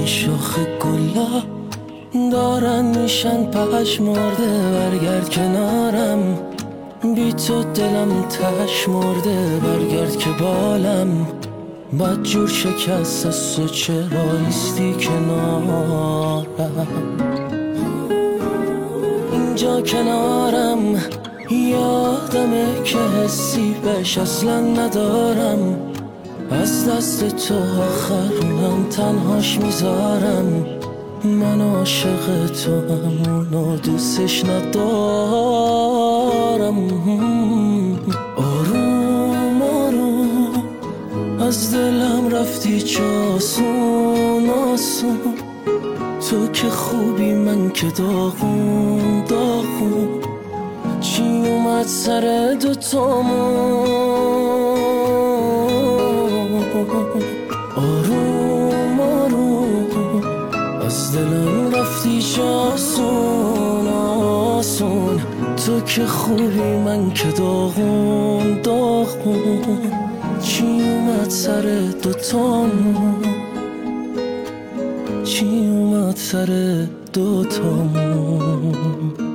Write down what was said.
این شاخ گلا دارن میشن پشمرده، برگرد کنارم، بی تو دلم تش مرده، برگرد که بالم بد جور شکست است و چرا نیستی کنارم. اینجا کنارم یادمه که حسی بهش اصلا ندارم، از دست تو آخرونم تنهاش میذارم، من عاشق تو همونو دوستش ندارم. آروم آروم از دلم رفتی چاسون آسون، تو که خوبی من که داغون داغون، چی اومد سر دوتامون. آروم آروم از دلم رفتی چاسون آسون، تو که خوبی من که داغون داغون، چی اومد سر دوتامون، چی اومد سر دوتامون.